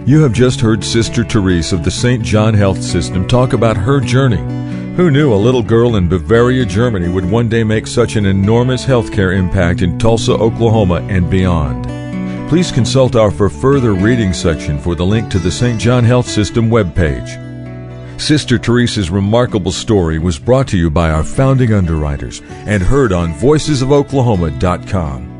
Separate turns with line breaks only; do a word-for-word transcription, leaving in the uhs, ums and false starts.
You have just heard Sister Therese of the Saint John Health System talk about her journey. Who knew a little girl in Bavaria, Germany would one day make such an enormous healthcare impact in Tulsa, Oklahoma and beyond? Please consult our For Further Reading section for the link to the Saint John Health System webpage. Sister Therese's remarkable story was brought to you by our founding underwriters and heard on voices of oklahoma dot com.